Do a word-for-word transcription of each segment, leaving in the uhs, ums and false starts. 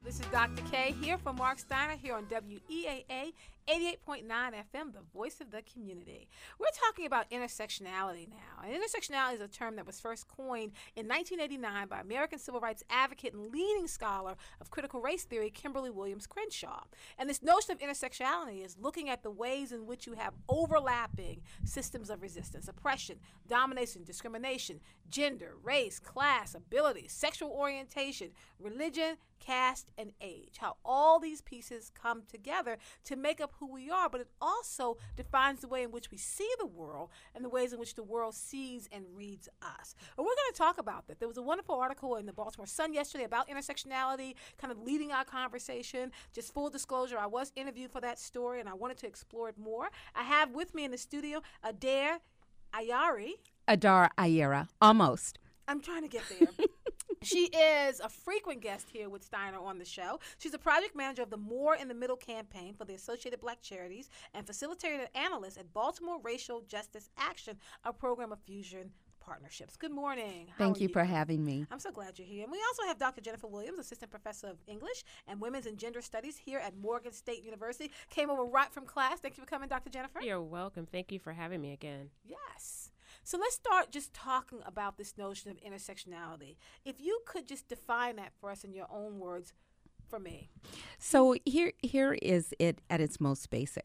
This is Doctor K here for Mark Steiner here on W E A A eighty-eight point nine F M, the voice of the community. We're talking about intersectionality now. And intersectionality is a term that was first coined in nineteen eighty-nine by American civil rights advocate and leading scholar of critical race theory, Kimberly Williams Crenshaw. And this notion of intersectionality is looking at the ways in which you have overlapping systems of resistance, oppression, domination, discrimination, gender, race, class, ability, sexual orientation, religion, caste, and age. How all these pieces come together to make up who we are, but it also defines the way in which we see the world and the ways in which the world sees and reads us. And we're going to talk about that. There was a wonderful article in the Baltimore Sun yesterday about intersectionality, kind of leading our conversation. Just full disclosure, I was interviewed for that story, and I wanted to explore it more. I have with me in the studio Adair Ayari. Adar Ayera, almost. I'm trying to get there. She is a frequent guest here with Steiner on the show. She's a project manager of the More in the Middle campaign for the Associated Black Charities and facilitator and analyst at Baltimore Racial Justice Action, a program of fusion partnerships. Good morning. How Thank are you for having me. I'm so glad you're here. And we also have Doctor Jennifer Williams, Assistant Professor of English and Women's and Gender Studies here at Morgan State University. Came over right from class. Thank you for coming, Doctor Jennifer. You're welcome. Thank you for having me again. Yes. So let's start just talking about this notion of intersectionality. If you could just define that for us in your own words for me. So here here is it at its most basic,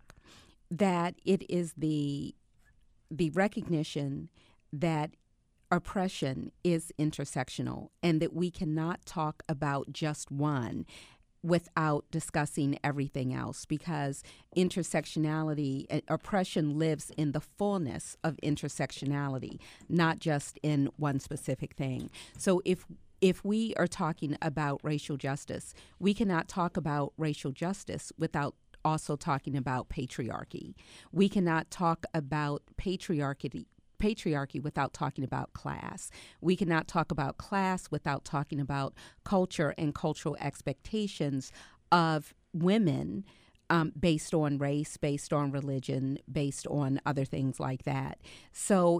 that it is the the recognition that oppression is intersectional and that we cannot talk about just one without discussing everything else, because intersectionality, uh, oppression lives in the fullness of intersectionality, not just in one specific thing. So if if we are talking about racial justice, we cannot talk about racial justice without also talking about patriarchy. We cannot talk about patriarchy patriarchy without talking about class. We cannot talk about class without talking about culture and cultural expectations of women um, based on race, based on religion, based on other things like that. So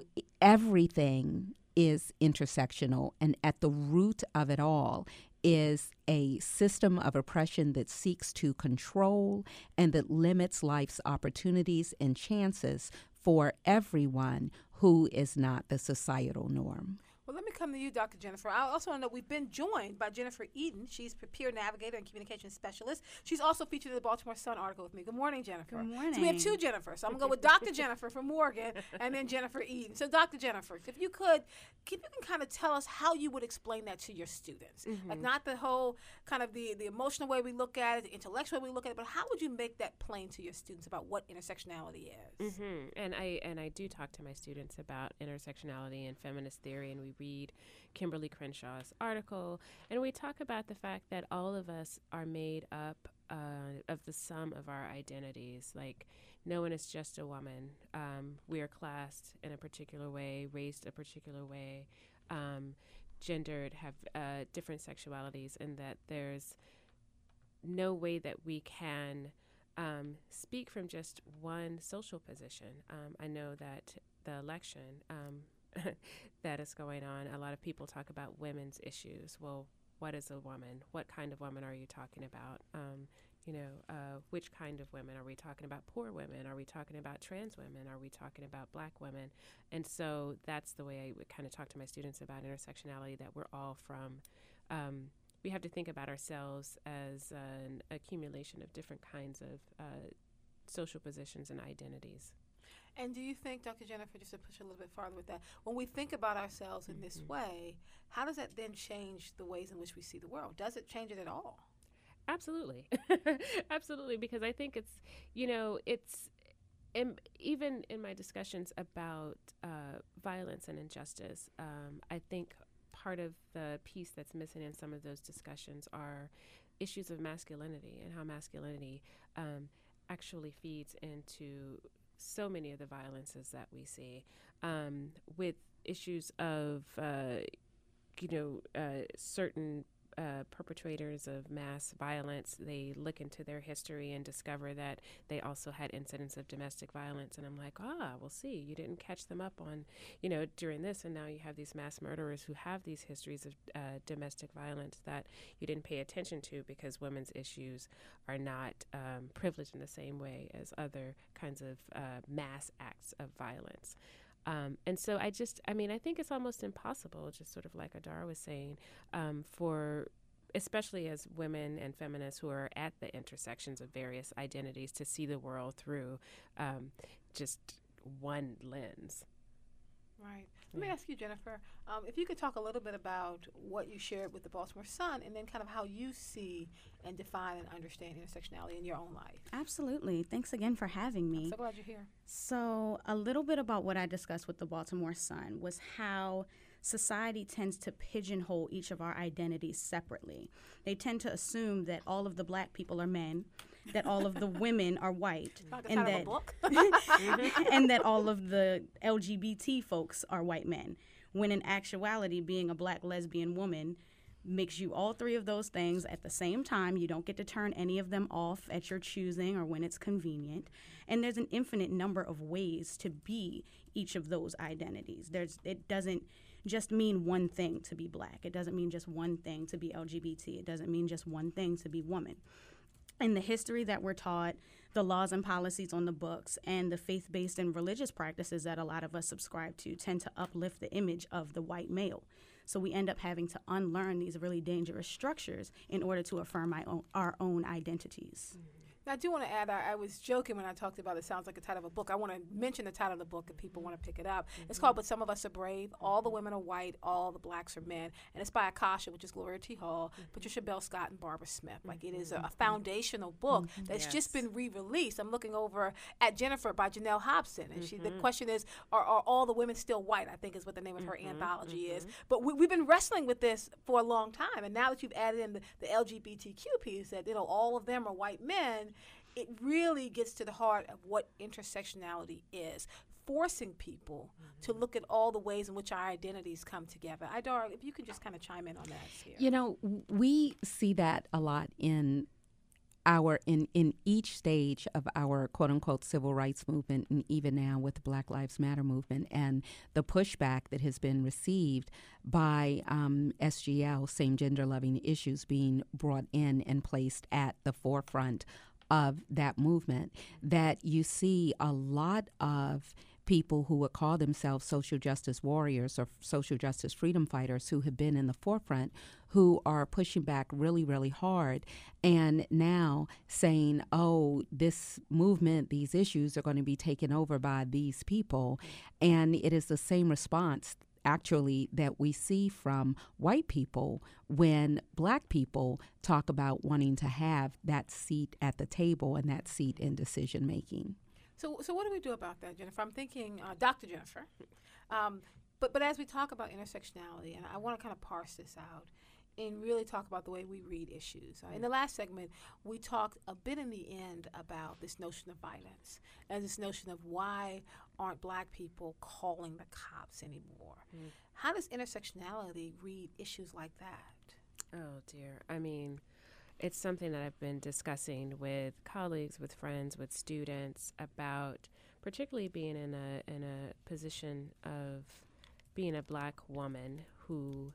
everything is intersectional, and at the root of it all is a system of oppression that seeks to control and that limits life's opportunities and chances for everyone who is not the societal norm. Well, let me come to you, Doctor Jennifer. I also want to know we've been joined by Jennifer Eden. She's a peer navigator and communication specialist. She's also featured in the Baltimore Sun article with me. Good morning, Jennifer. Good morning. So we have two Jennifers. So I'm going to go with Doctor Jennifer from Morgan and then Jennifer Eden. So Doctor Jennifer, if you could, if you can kind of tell us how you would explain that to your students. Mm-hmm. Like not the whole kind of the, the emotional way we look at it, the intellectual way we look at it, but how would you make that plain to your students about what intersectionality is? Mm-hmm. And I and I do talk to my students about intersectionality and feminist theory, and we read Kimberly Crenshaw's article, and we talk about the fact that all of us are made up uh, of the sum of our identities. Like, no one is just a woman. Um, we are classed in a particular way, raised a particular way, um, gendered, have uh, different sexualities, and that there's no way that we can um, speak from just one social position. Um, I know that the election um, that is going on, a lot of people talk about women's issues. Well, what is a woman? What kind of woman are you talking about? Um, you know, uh, which kind of women? Are we talking about poor women? Are we talking about trans women? Are we talking about black women? And so that's the way I would kind of talk to my students about intersectionality, that we're all from, um, we have to think about ourselves as an accumulation of different kinds of uh, social positions and identities. And do you think, Doctor Jennifer, just to push a little bit farther with that, when we think about ourselves in mm-hmm. this way, how does that then change the ways in which we see the world? Does it change it at all? Absolutely. Absolutely, because I think it's, you know, it's, in, even in my discussions about uh, violence and injustice, um, I think part of the piece that's missing in some of those discussions are issues of masculinity and how masculinity um, actually feeds into so many of the violences that we see, um, with issues of, uh, you know, uh, certain uh, perpetrators of mass violence, they look into their history and discover that they also had incidents of domestic violence. And I'm like, ah, well, see, you didn't catch them up on, you know, during this. And now you have these mass murderers who have these histories of uh, domestic violence that you didn't pay attention to because women's issues are not um, privileged in the same way as other kinds of uh, mass acts of violence. Um, and so I just, I mean, I think it's almost impossible, just sort of like Adara was saying, um, for especially as women and feminists who are at the intersections of various identities to see the world through um, just one lens. Right. Let me ask you, Jennifer, um, if you could talk a little bit about what you shared with the Baltimore Sun and then kind of how you see and define and understand intersectionality in your own life. Absolutely. Thanks again for having me. I'm so glad you're here. So a little bit about what I discussed with the Baltimore Sun was how society tends to pigeonhole each of our identities separately. They tend to assume that all of the black people are men, that all of the women are white, Like and that, and that all of the L G B T folks are white men, when in actuality, being a black lesbian woman makes you all three of those things at the same time. You don't get to turn any of them off at your choosing or when it's convenient. And there's an infinite number of ways to be each of those identities. There's, it doesn't just mean one thing to be black. It doesn't mean just one thing to be L G B T. It doesn't mean just one thing to be woman. In the history that we're taught, the laws and policies on the books, and the faith-based and religious practices that a lot of us subscribe to tend to uplift the image of the white male. So we end up having to unlearn these really dangerous structures in order to affirm my own, our own identities. Mm-hmm. Now, I do want to add, I, I was joking when I talked about it sounds like a title of a book. I want to mention the title of the book if people want to pick it up. Mm-hmm. It's called But Some of Us Are Brave. All the women are white, all the blacks are men. And it's by Akasha, which is Gloria T. Hall, mm-hmm. Patricia Bell Scott, and Barbara Smith. Like, it is a, a foundational book mm-hmm. that's yes. just been re-released. I'm looking over at Jennifer by Janelle Hobson. And mm-hmm. she, the question is, are, are all the women still white? I think is what the name of her mm-hmm. anthology mm-hmm. is. But we, we've been wrestling with this for a long time. And now that you've added in the, the L G B T Q piece, that, you know, all of them are white men, it really gets to the heart of what intersectionality is, forcing people mm-hmm. to look at all the ways in which our identities come together. Idara, if you could just kind of chime in on that here. You know, we see that a lot in our in, in each stage of our quote-unquote civil rights movement, and even now with the Black Lives Matter movement, and the pushback that has been received by um, S G L, same gender loving issues, being brought in and placed at the forefront of that movement, that you see a lot of people who would call themselves social justice warriors or social justice freedom fighters who have been in the forefront, who are pushing back really, really hard, and now saying, oh, this movement, these issues are going to be taken over by these people. And it is the same response actually that we see from white people when black people talk about wanting to have that seat at the table and that seat in decision making. So, so what do we do about that, Jennifer? I'm thinking, uh, Doctor Jennifer. Um, but, but as we talk about intersectionality, and I want to kind of parse this out and really talk about the way we read issues. Uh, in the last segment, we talked a bit in the end about this notion of violence and this notion of why aren't black people calling the cops anymore. Mm. How does intersectionality read issues like that? Oh, dear. I mean, it's something that I've been discussing with colleagues, with friends, with students about particularly being in a in a position of being a black woman who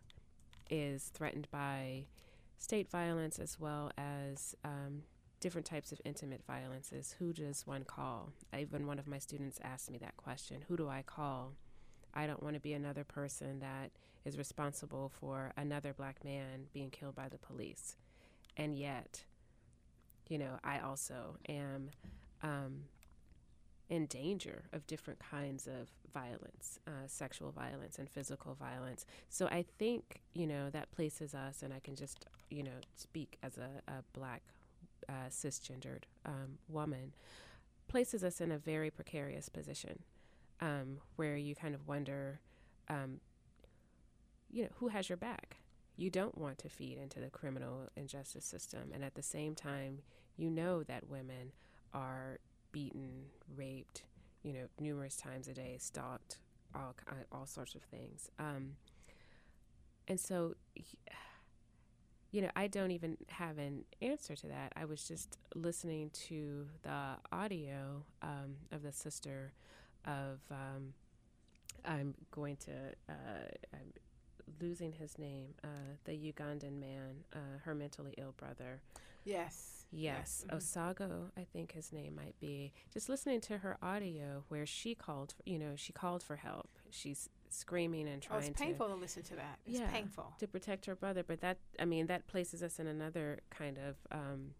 is threatened by state violence as well as um, different types of intimate violences. Who does one call? Even one of my students asked me that question. Who do I call? I don't want to be another person that is responsible for another black man being killed by the police. And yet, you know, I also am um, in danger of different kinds of violence, uh, sexual violence and physical violence. So I think, you know, that places us, and I can just, you know, speak as a, a black uh, cisgendered um, woman, places us in a very precarious position um, where you kind of wonder, um, you know, who has your back? You don't want to feed into the criminal and justice system. And at the same time, you know that women are beaten, raped, you know, numerous times a day, stalked, all all sorts of things. Um, and so you know, I don't even have an answer to that. I was just listening to the audio um, of the sister of, um, I'm going to, uh, I'm losing his name, uh, the Ugandan man, uh, her mentally ill brother. Yes. Yes, Mhm. Osago, I think his name might be. Just listening to her audio where she called, you know, she called for help. She's screaming and Oh, trying it's to painful to listen to that. It's Yeah. painful. to protect her brother. But that, I mean, that places us in another kind of, um,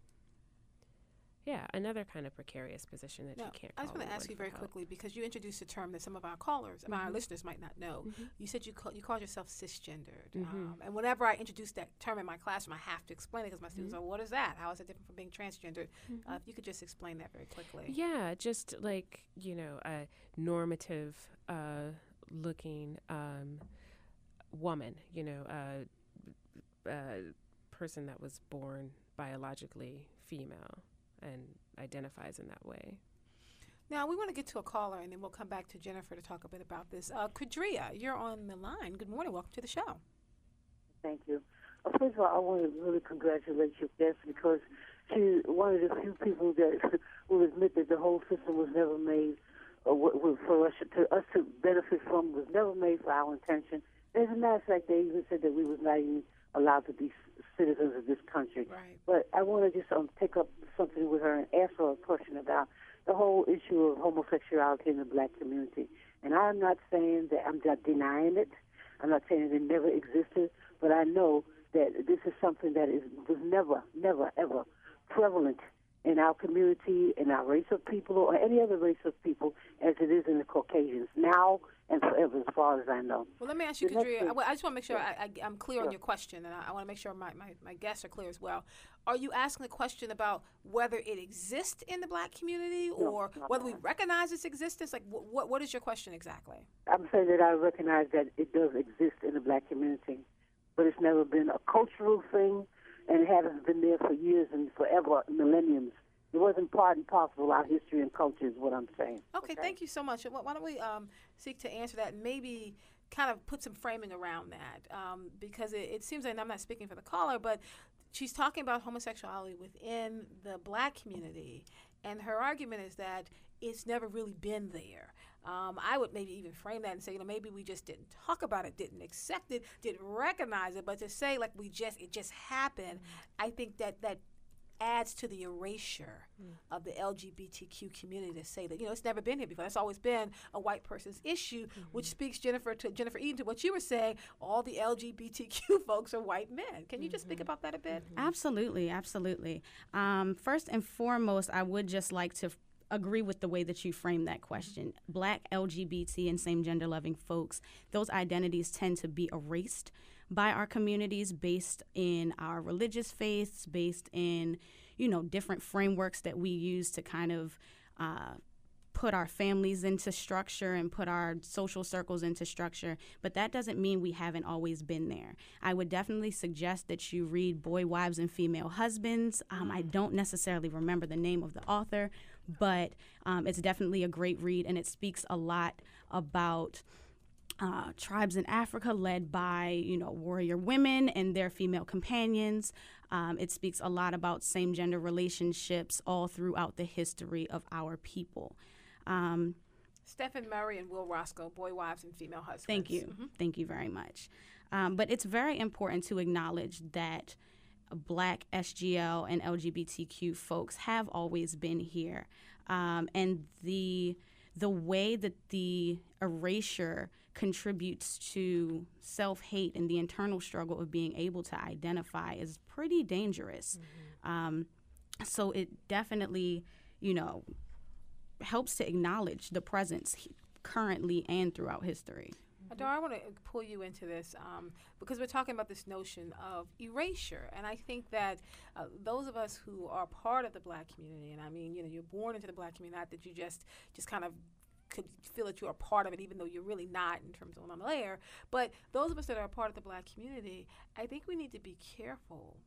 yeah, another kind of precarious position that Now, you can't. I just call want to ask anyone you for very help. quickly because you introduced a term that some of our callers, and our Mhm. listeners might not know. Mhm. You said you call, you called yourself cisgendered, Mhm. um, and whenever I introduce that term in my classroom, I have to explain it because my students Mhm. are, "What is that? How is it different from being transgendered?" Mhm. Uh, if you could just explain that very quickly. Yeah, just like, you know, a normative uh, looking um, woman, you know, a, a person that was born biologically female and identifies in that way. Now we want to get to a caller, and then we'll come back to Jennifer to talk a bit about this. Uh, Kadria, you're on the line. Good morning. Welcome to the show. Thank you. Uh, first of all, I want to really congratulate your guest because she's one of the few people that will admit that the whole system was never made uh, w- w- for us to us to benefit from. Was never made for our intention. As a matter of fact, they even said that we was not even allowed to be c- citizens of this country. Right. But I want to just um, pick up something with her and ask her a question about the whole issue of homosexuality in the black community. And I'm not saying that I'm not denying it. I'm not saying that it never existed, but I know that this is something that is was never, never, ever prevalent in our community, in our race of people, or any other race of people, as it is in the Caucasians, now and forever, as far as I know. Well, let me ask you, The next Kadria. I, thing- well, I just want to make sure Yeah. I, I, I'm clear on Sure. your question, and I, I want to make sure my, my, my guests are clear as well. Are you asking a question about whether it exists in the black community No, or not whether we that. recognize its existence? Like, wh- what what is your question exactly? I'm saying that I recognize that it does exist in the black community, but it's never been a cultural thing, and it hasn't been there for years and forever, millenniums. It wasn't part and parcel of our history and culture, is what I'm saying. Okay, thank you so much. Why why don't we um, seek to answer that and maybe kind of put some framing around that? Um, because it, it seems like, and I'm not speaking for the caller, but she's talking about homosexuality within the black community. And her argument is that it's never really been there. Um, I would maybe even frame that and say, you know, maybe we just didn't talk about it, didn't accept it, didn't recognize it. But to say like we just, it just happened, I think that that adds to the erasure mm. of the L G B T Q community to say that, you know, it's never been here before. It's always been a white person's issue, mm-hmm. which speaks, Jennifer, to Jennifer Eden, to what you were saying. All the L G B T Q folks are white men. Can you mm-hmm. just speak about that a bit? Mm-hmm. Absolutely, absolutely. Um, first and foremost, I would just like to f- agree with the way that you framed that question. Mm-hmm. Black L G B T and same gender loving folks, those identities tend to be erased by our communities based in our religious faiths, based in, you know, different frameworks that we use to kind of uh, put our families into structure and put our social circles into structure. But that doesn't mean we haven't always been there. I would definitely suggest that you read Boy, Wives, and Female Husbands. Um, I don't necessarily remember the name of the author, but um, it's definitely a great read, and it speaks a lot about Uh, tribes in Africa led by, you know, warrior women and their female companions. Um, it speaks a lot about same-gender relationships all throughout the history of our people. Um, Stephen Murray and Will Roscoe, Boy, Wives, and Female Husbands. Thank you. Mm-hmm. Thank you very much. Um, but it's very important to acknowledge that Black, S G L, and L G B T Q folks have always been here. Um, and the the way that the erasure contributes to self-hate and the internal struggle of being able to identify is pretty dangerous. Mm-hmm. Um, so it definitely, you know, helps to acknowledge the presence currently and throughout history. Adara, I want to pull you into this um, because we're talking about this notion of erasure. And I think that uh, those of us who are part of the black community, and I mean, you know, you're born into the black community, not that you just, just kind of could feel that you're a part of it, even though you're really not in terms of on the layer. But those of us that are a part of the black community, I think we need to be careful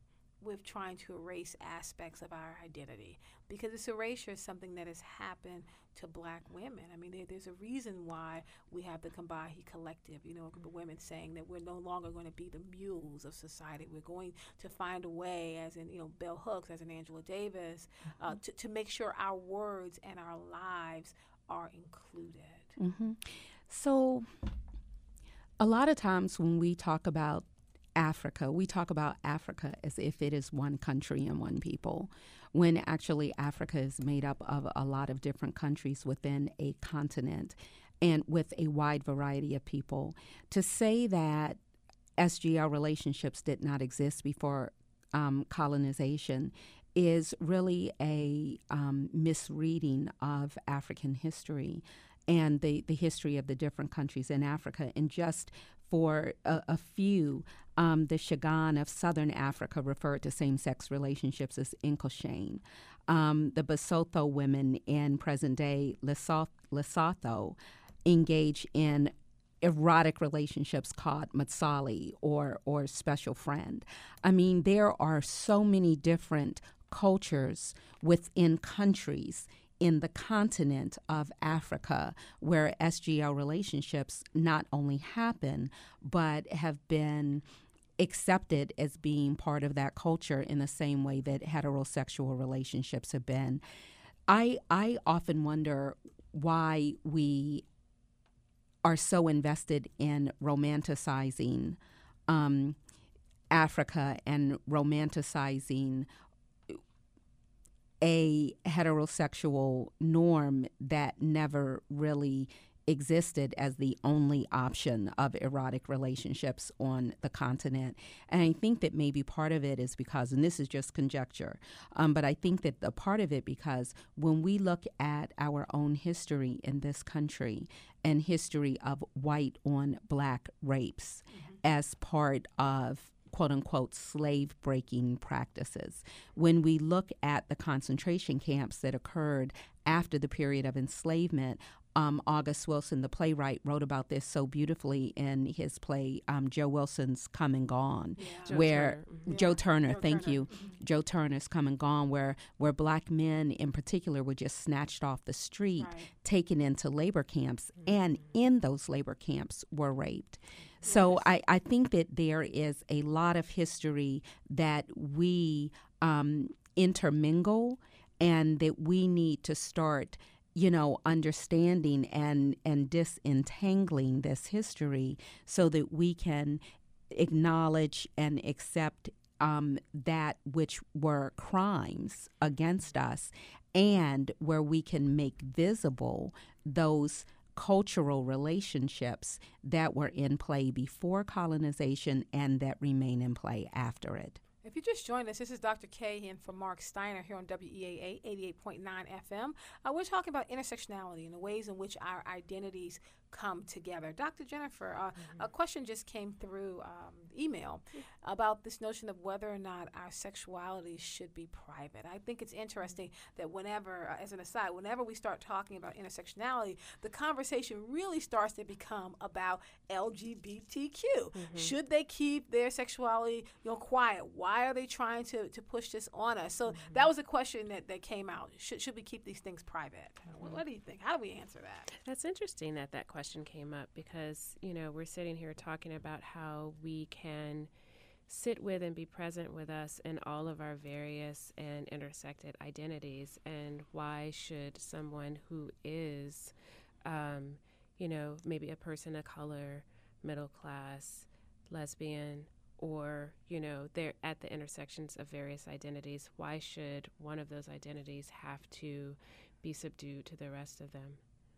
with trying to erase aspects of our identity, because this erasure is something that has happened to black women. I mean, there, there's a reason why we have the Combahee Collective, you know, a group of women saying that we're no longer going to be the mules of society. We're going to find a way, as in, you know, Bell Hooks, as in Angela Davis, mm-hmm. uh, to, to make sure our words and our lives are included. Mm-hmm. So a lot of times when we talk about Africa, we talk about Africa as if it is one country and one people, when actually Africa is made up of a lot of different countries within a continent and with a wide variety of people. To say that S G L relationships did not exist before um, colonization is really a um, misreading of African history and the, the history of the different countries in Africa. And just for a, a few, um, the Shagan of Southern Africa referred to same-sex relationships as Inkoshane. Um, the Basotho women in present-day Lesotho, Lesotho engage in erotic relationships called Matsali or, or special friend. I mean, there are so many different cultures within countries in the continent of Africa where S G L relationships not only happen, but have been accepted as being part of that culture in the same way that heterosexual relationships have been. I, I often wonder why we are so invested in romanticizing um, Africa and romanticizing a heterosexual norm that never really existed as the only option of erotic relationships on the continent. And I think that maybe part of it is because, and this is just conjecture, um, but I think that the part of it because when we look at our own history in this country and history of white on black rapes mm-hmm. as part of quote-unquote slave-breaking practices. When we look at the concentration camps that occurred after the period of enslavement, um, August Wilson, the playwright, wrote about this so beautifully in his play, um, Joe Wilson's Come and Gone, yeah. where Joe Turner, mm-hmm. Joe Turner Joe thank Turner. you, Mm-hmm. Joe Turner's Come and Gone, where, where black men in particular were just snatched off the street, Right. taken into labor camps, Mm-hmm. and in those labor camps were raped. So I, I think that there is a lot of history that we um, intermingle and that we need to start, you know, understanding and, and disentangling this history so that we can acknowledge and accept um, that which were crimes against us and where we can make visible those cultural relationships that were in play before colonization and that remain in play after it. If you just joined us, this is Doctor K in for Mark Steiner here on W E A A eighty-eight point nine F M. Uh, we're talking about intersectionality and the ways in which our identities come together. Doctor Jennifer, uh, mm-hmm. a question just came through um, email mm-hmm. about this notion of whether or not our sexuality should be private. I think it's interesting mm-hmm. that whenever, uh, as an aside, whenever we start talking about intersectionality, the conversation really starts to become about L G B T Q. Mm-hmm. Should they keep their sexuality, you know, quiet? Why are they trying to, to push this on us? So mm-hmm. that was a question that, that came out. Should should we keep these things private? Mm-hmm. What, what do you think? How do we answer that? That's interesting that that question came up because, you know, we're sitting here talking about how we can sit with and be present with us in all of our various and intersected identities, and why should someone who is, um, you know, maybe a person of color, middle class, lesbian, or, you know, they're at the intersections of various identities, why should one of those identities have to be subdued to the rest of them?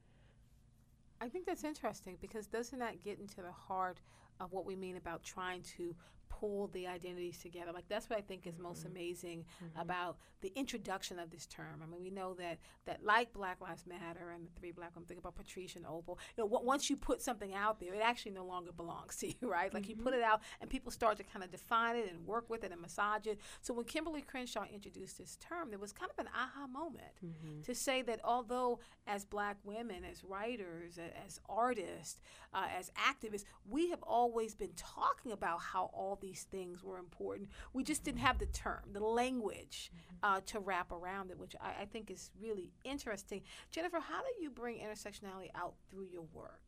I think that's interesting because doesn't that get into the heart of what we mean about trying to pull the identities together? Like, that's what I think is mm-hmm. most amazing mm-hmm. about the introduction of this term. I mean, we know that that like Black Lives Matter and the three black women, think about Patricia and Opal, you know, w- once you put something out there, it actually no longer belongs to you, right? Like mm-hmm. you put it out and people start to kind of define it and work with it and massage it. So when Kimberly Crenshaw introduced this term, there was kind of an aha moment mm-hmm. to say that although as black women, as writers, as artists, uh, as activists, we have all always been talking about how all these things were important. We just didn't have the term, the language uh, to wrap around it, which I, I think is really interesting. Jennifer, how do you bring intersectionality out through your work?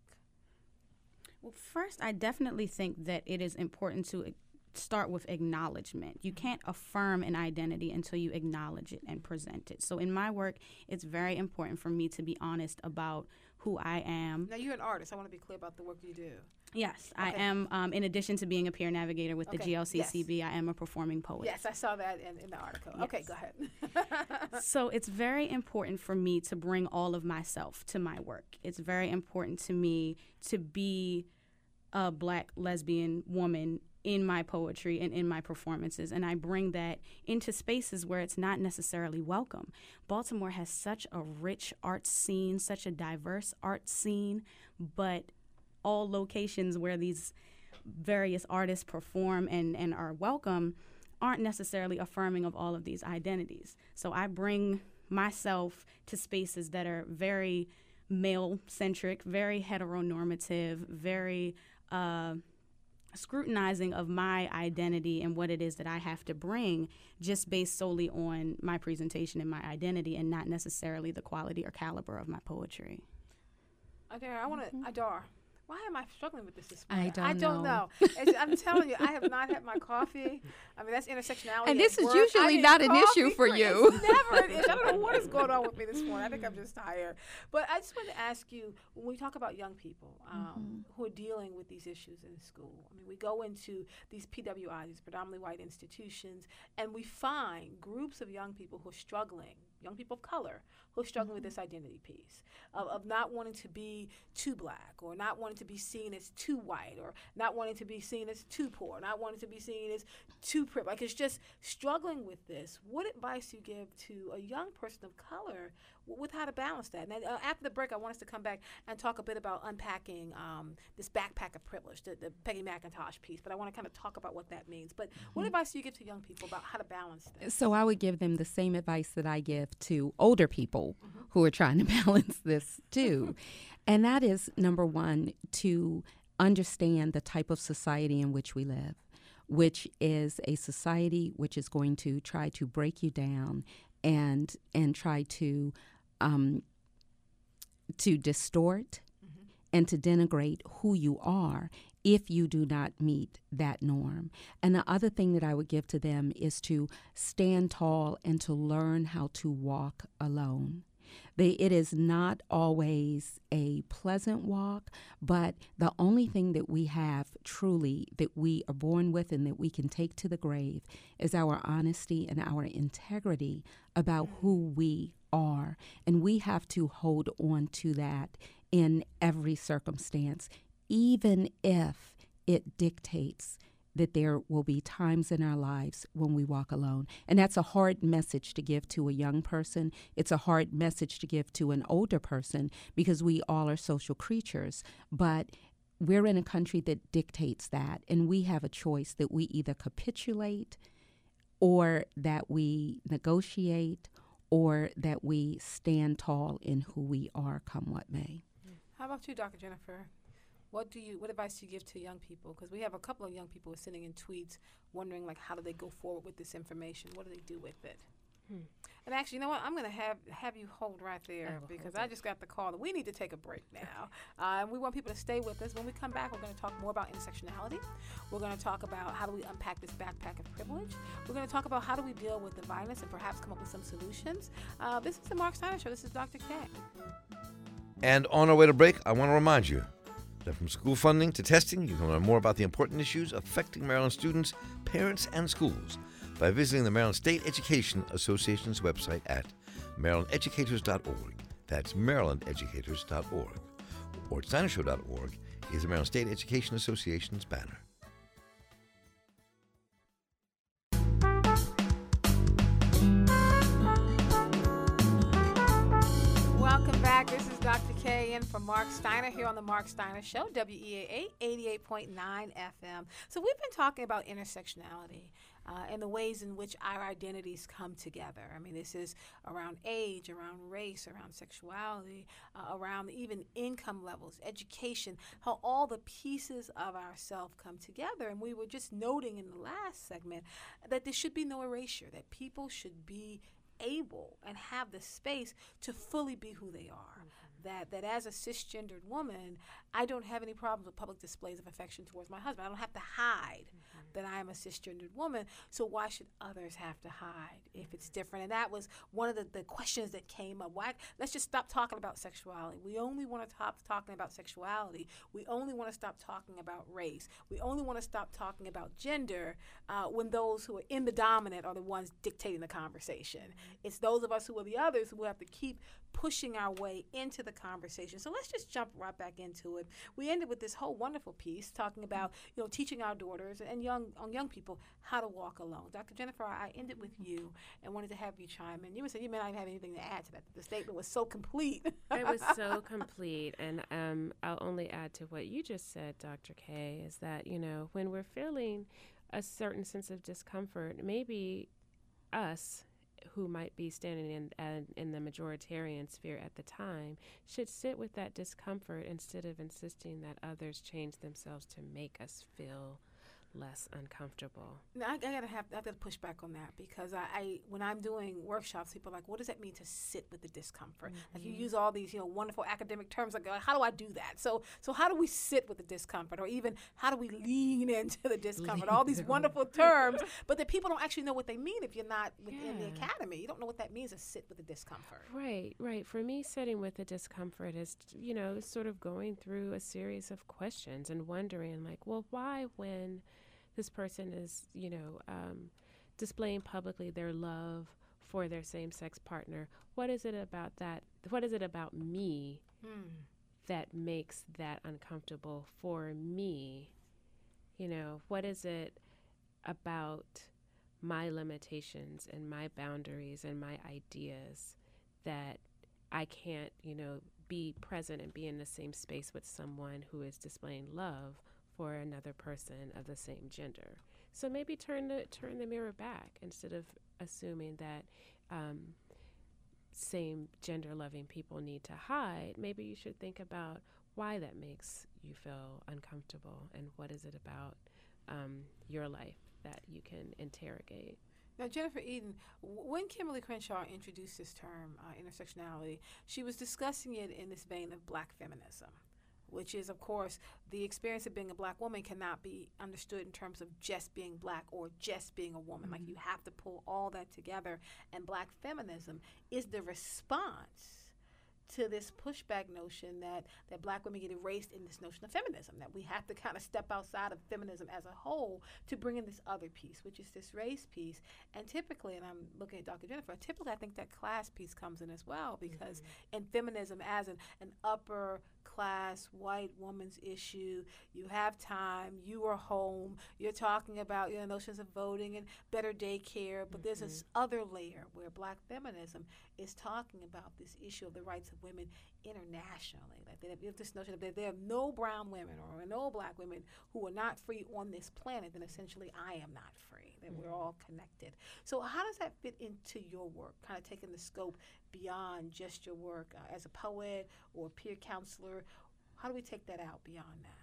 Well, first, I definitely think that it is important to start with acknowledgement. You can't affirm an identity until you acknowledge it and present it. So in my work, it's very important for me to be honest about who I am. Now, you're an artist. I want to be clear about the work you do. Yes, Okay. I am. Um, in addition to being a peer navigator with the Okay, G L C C B, yes. I am a performing poet. Yes, I saw that in, in the article. Yes. Okay, go ahead. So it's very important for me to bring all of myself to my work. It's very important to me to be a Black lesbian woman in my poetry and in my performances, and I bring that into spaces where it's not necessarily welcome. Baltimore has such a rich art scene, such a diverse art scene, but all locations where these various artists perform and, and are welcome aren't necessarily affirming of all of these identities. So I bring myself to spaces that are very male-centric, very heteronormative, very uh, scrutinizing of my identity and what it is that I have to bring, just based solely on my presentation and my identity, and not necessarily the quality or caliber of my poetry. Adar, I want to, Mm-hmm. Adar, why am I struggling with this this I morning? don't I don't know. know. It's- I'm telling you, I have not had my coffee. I mean, that's intersectionality. And at this is work. usually I need not an coffee issue for cra- you. It's never an issue. I don't know what is going on with me this morning. I think I'm just tired. But I just wanted to ask you, when we talk about young people um, Mm-hmm. who are dealing with these issues in school, I mean, we go into these P W Is, these predominantly white institutions, and we find groups of young people who are struggling, young people of color, who are struggling with this identity piece of, of not wanting to be too Black, or not wanting to be seen as too white, or not wanting to be seen as too poor, not wanting to be seen as too privileged. Like, it's just struggling with this. What advice do you give to a young person of color w- with how to balance that? And then uh, after the break, I want us to come back and talk a bit about unpacking um, this backpack of privilege, the, the Peggy McIntosh piece. But I want to kind of talk about what that means. But what advice do you give to young people about how to balance this? So I would give them the same advice that I give to older people who are trying to balance this too. And that is, number one, to understand the type of society in which we live, which is a society which is going to try to break you down and and try to um, to distort and to denigrate who you are if you do not meet that norm. And the other thing that I would give to them is to stand tall and to learn how to walk alone. They, it is not always a pleasant walk, but the only thing that we have truly that we are born with and that we can take to the grave is our honesty and our integrity about who we are. And we have to hold on to that in every circumstance, even if it dictates that there will be times in our lives when we walk alone. And that's a hard message to give to a young person. It's a hard message to give to an older person because we all are social creatures. But we're in a country that dictates that, and we have a choice that we either capitulate or that we negotiate or that we stand tall in who we are, come what may. How about you, Doctor Jennifer? What do you? What advice do you give to young people? Because we have a couple of young people who are sending in tweets wondering, like, how do they go forward with this information? What do they do with it? Hmm. And actually, you know what? I'm going to have have you hold right there will because hold I it. just got the call that we need to take a break now. uh, and we want people to stay with us. When we come back, we're going to talk more about intersectionality. We're going to talk about how do we unpack this backpack of privilege. We're going to talk about how do we deal with the violence and perhaps come up with some solutions. Uh, this is the Mark Steiner Show. This is Doctor K. And on our way to break, I want to remind you that from school funding to testing, you can learn more about the important issues affecting Maryland students, parents, and schools by visiting the Maryland State Education Association's website at maryland educators dot org. That's maryland educators dot org. Or steiner show dot org is the Maryland State Education Association's banner. Welcome back. back. This is Doctor K in for Mark Steiner here on the Mark Steiner Show, W E A A eighty-eight point nine F M. So we've been talking about intersectionality uh, and the ways in which our identities come together. I mean, this is around age, around race, around sexuality, uh, around even income levels, education, how all the pieces of ourself come together. And we were just noting in the last segment that there should be no erasure, that people should be able and have the space to fully be who they are. Mm-hmm. That that as a cisgendered woman, I don't have any problems with public displays of affection towards my husband. I don't have to hide mm-hmm. that I am a cisgendered woman, so why should others have to hide if it's different? And that was one of the, the questions that came up. Why? Let's just stop talking about sexuality. We only want to stop talking about sexuality. We only want to stop talking about race. We only want to stop talking about gender uh, when those who are in the dominant are the ones dictating the conversation. Mm-hmm. It's those of us who are the others who have to keep pushing our way into the conversation. So let's just jump right back into it. We ended with this whole wonderful piece talking about, you know, teaching our daughters and young on young people how to walk alone. Doctor Jennifer, I ended with you and wanted to have you chime in. You would say you may not have anything to add to that. The statement was so complete. It was so complete, and um, I'll only add to what you just said, Doctor K, is that, you know, when we're feeling a certain sense of discomfort, maybe us who might be standing in uh, in the majoritarian sphere at the time should sit with that discomfort instead of insisting that others change themselves to make us feel less uncomfortable. Now, I, I gotta have I gotta push back on that because I, I when I'm doing workshops, people are like, what does that mean to sit with the discomfort? Mm-hmm. Like you use all these, you know, wonderful academic terms. Like, how do I do that? So so how do we sit with the discomfort, or even how do we lean into the discomfort? All these wonderful terms, but that people don't actually know what they mean if you're not within yeah. the academy. You don't know what that means to sit with the discomfort. Right, right. For me, sitting with the discomfort is, you know, sort of going through a series of questions and wondering, like, well, why when this person is, you know, um, displaying publicly their love for their same-sex partner, what is it about that, what is it about me hmm. that makes that uncomfortable for me? You know, what is it about my limitations and my boundaries and my ideas that I can't, you know, be present and be in the same space with someone who is displaying love for another person of the same gender? So maybe turn the turn the mirror back instead of assuming that um, same gender loving people need to hide. Maybe you should think about why that makes you feel uncomfortable and what is it about um, your life that you can interrogate. Now, Jennifer Eden, when Kimberly Crenshaw introduced this term, uh, intersectionality, she was discussing it in this vein of black feminism, which is, of course, the experience of being a black woman cannot be understood in terms of just being black or just being a woman. Mm-hmm. Like, you have to pull all that together. And black feminism is the response to this pushback notion that, that black women get erased in this notion of feminism, that we have to kind of step outside of feminism as a whole to bring in this other piece, which is this race piece. And typically, and I'm looking at Doctor Jennifer, typically I think that class piece comes in as well, because mm-hmm. in feminism as an, an upper class white woman's issue, you have time, you are home, you're talking about, you know, notions of voting and better daycare, but mm-hmm. there's this other layer where black feminism is talking about this issue of the rights of women internationally. Like, they have this notion that there are no brown women or no black women who are not free on this planet, then essentially I am not free, that mm-hmm. we're all connected. So how does that fit into your work, kind of taking the scope beyond just your work uh, as a poet or peer counselor? How do we take that out beyond that?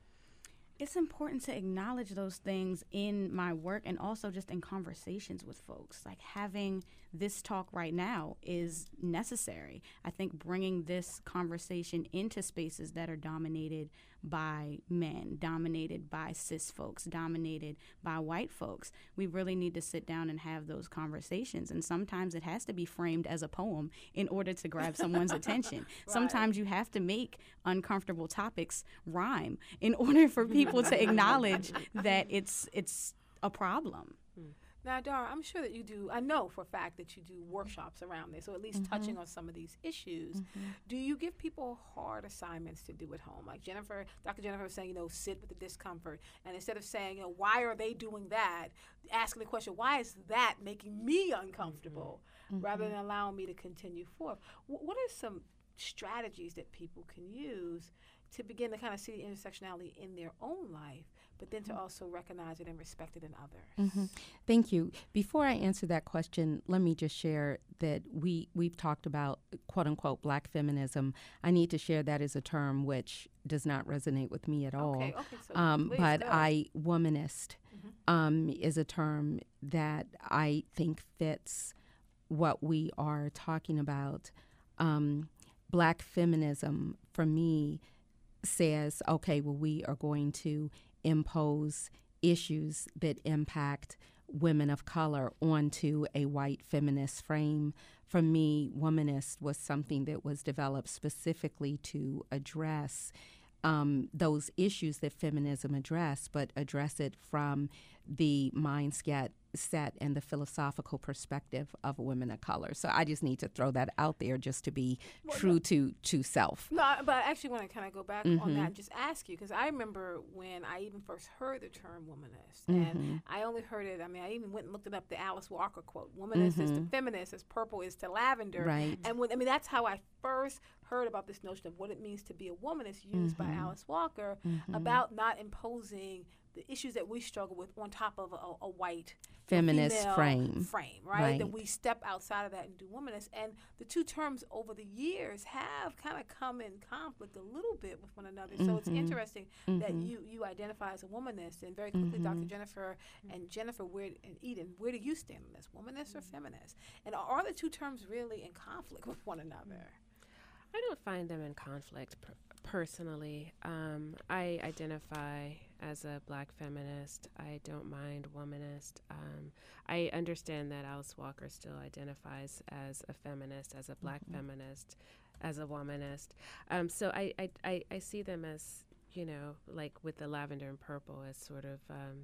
It's important to acknowledge those things in my work and also just in conversations with folks. Like, having this talk right now is necessary. I think bringing this conversation into spaces that are dominated by men, dominated by cis folks, dominated by white folks, we really need to sit down and have those conversations. And sometimes it has to be framed as a poem in order to grab someone's attention. Right. Sometimes you have to make uncomfortable topics rhyme in order for people to acknowledge that it's it's a problem. Now, Dara, I'm sure that you do, I know for a fact that you do workshops around this, or at least mm-hmm. touching on some of these issues. Mm-hmm. Do you give people hard assignments to do at home? Like Jennifer, Doctor Jennifer was saying, you know, sit with the discomfort. And instead of saying, you know, why are they doing that, asking the question, why is that making me uncomfortable, mm-hmm. rather than allowing me to continue forth? W- what are some strategies that people can use to begin to kind of see the intersectionality in their own life, but then to also recognize it and respect it in others. Mm-hmm. Thank you. Before I answer that question, let me just share that we, we've talked about quote-unquote black feminism. I need to share that as a term which does not resonate with me at all. Okay, okay, so um, please but go. I, womanist Mhm. um, is a term that I think fits what we are talking about. Um, black feminism, for me, says, okay, well, we are going to impose issues that impact women of color onto a white feminist frame. For me, womanist was something that was developed specifically to address um, those issues that feminism address, but address it from the mindset set and the philosophical perspective of women of color. So I just need to throw that out there just to be Well, true no. to to self. No, I- but I actually want to kind of go back on Mhm. that and just ask you, because I remember when I even first heard the term womanist, Mhm. and I only heard it, I mean, I even went and looked it up, the Alice Walker quote, womanist is to Mhm. feminist as purple is to lavender. Right. And when, I mean, that's how I first heard about this notion of what it means to be a womanist used by Mhm. Alice Walker Mhm. about not imposing the issues that we struggle with on top of a, a white Feminist female frame. frame, right? Right. That we step outside of that and do womanist. And the two terms over the years have kind of come in conflict a little bit with one another. So it's Mhm. interesting that Mhm. you you identify as a womanist. And very quickly, Doctor Mhm. Jennifer and Jennifer, where and Eden, where do you stand on this, womanist or feminist? And are, are the two terms really in conflict with one another? I don't find them in conflict per- personally. Um, I identify as a black feminist. I don't mind womanist. Um, I understand that Alice Walker still identifies as a feminist, as a black Mhm. feminist, as a womanist. Um, so I, I, I, I see them as, you know, like with the lavender and purple as sort of, um,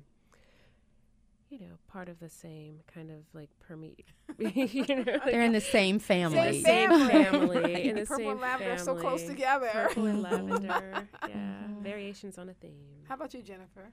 you know, part of the same kind of like permeate. you know, like They're in the same family. Same same family. family, in the Purple same and lavender are so close family. together. Purple and Mhm. lavender, yeah, Mhm. variations on a theme. How about you, Jennifer?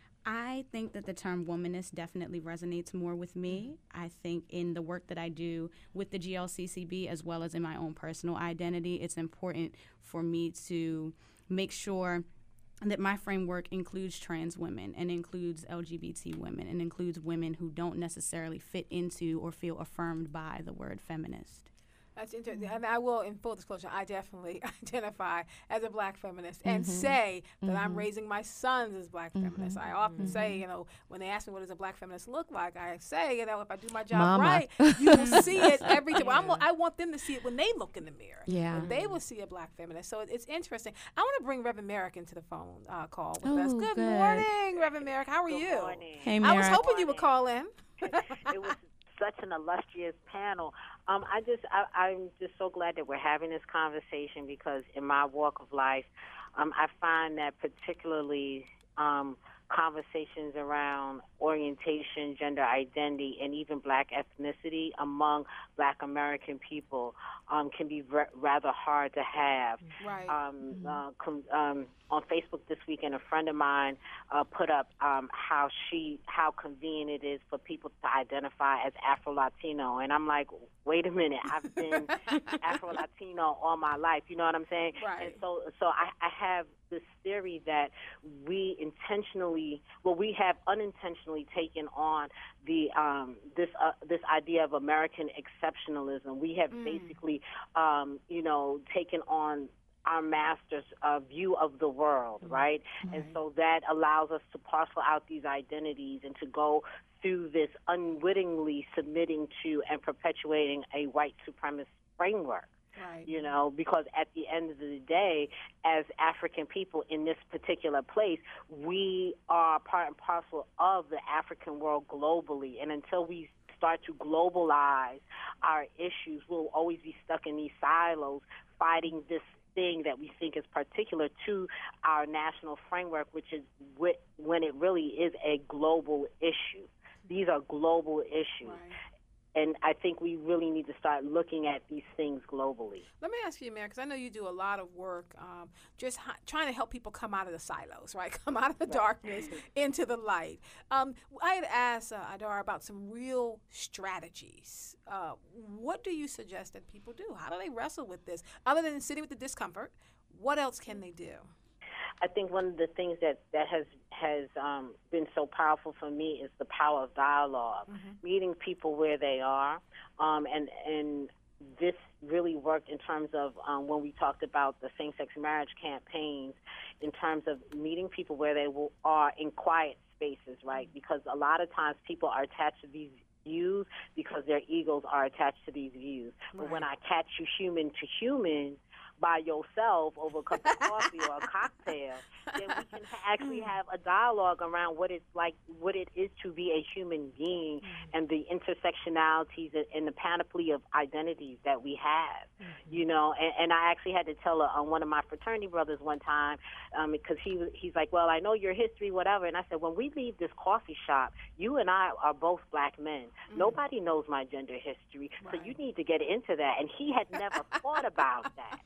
I think that the term womanist definitely resonates more with me. I think in the work that I do with the G L C C B as well as in my own personal identity, it's important for me to make sure that my framework includes trans women and includes L G B T women and includes women who don't necessarily fit into or feel affirmed by the word feminist. That's interesting. And I will, in full disclosure, I definitely identify as a black feminist and Mhm. say that I'm Mhm. raising my sons as black Mhm. feminists. I often say, you know, when they ask me what does a black feminist look like, I say, you know, if I do my job Mama. right, you will see it every time. I'm, I want them to see it when they look in the mirror. Yeah. But they will see a black feminist. So it, it's interesting. I want to bring Reverend Merrick into the phone uh, call with us. Oh, Good, good. morning, Reverend Merrick. How are Good you? morning. Hey, I was Mara. hoping you would call in. It was such an illustrious panel. Um, I just, I, I'm just so glad that we're having this conversation because in my walk of life, um, I find that particularly um, conversations around orientation, gender identity, and even black ethnicity among black American people um, can be r- rather hard to have. Right. Um, uh, com- um, on Facebook this weekend, a friend of mine uh, put up um, how she, how convenient it is for people to identify as Afro-Latino, and I'm like, wait a minute, I've been Afro-Latino all my life. You know what I'm saying? Right. And so, so I, I have this theory that we intentionally, well, we have unintentionally taken on the um, this uh, this idea of American exceptionalism. We have Mm. basically, um, you know, taken on our master's uh, view of the world, right? And so that allows us to parcel out these identities and to go through this unwittingly submitting to and perpetuating a white supremacist framework. Right. You know, because at the end of the day, as African people in this particular place, we are part and parcel of the African world globally. And until we start to globalize our issues, we'll always be stuck in these silos fighting this thing that we think is particular to our national framework, which is wh- when it really is a global issue. These are global issues. Right. and I think we really need to start looking at these things globally. Let me ask you, Mary, because I know you do a lot of work um, just hi- trying to help people come out of the silos, right? Come out of the Right. darkness into the light. Um, I had asked uh, Adara about some real strategies. Uh, what do you suggest that people do? How do they wrestle with this? Other than sitting with the discomfort, what else can they do? I think one of the things that, that has has um, been so powerful for me is the power of dialogue, Mm-hmm. meeting people where they are, um, and and this really worked in terms of um, when we talked about the same-sex marriage campaigns, in terms of meeting people where they will, are in quiet spaces, right? Because a lot of times people are attached to these views because their egos are attached to these views. But Right. when I catch you human to human, by yourself over a cup of coffee or a cocktail, then we can ha- actually have a dialogue around what it's like, what it is to be a human being, mm-hmm. and the intersectionalities and the panoply of identities that we have. Mm-hmm. You know, and, and I actually had to tell a, uh, one of my fraternity brothers one time, um, because he was, he's like, well, I know your history, whatever. And I said, when we leave this coffee shop, you and I are both black men. Mm-hmm. Nobody knows my gender history, right. So you need to get into that. And he had never thought about that.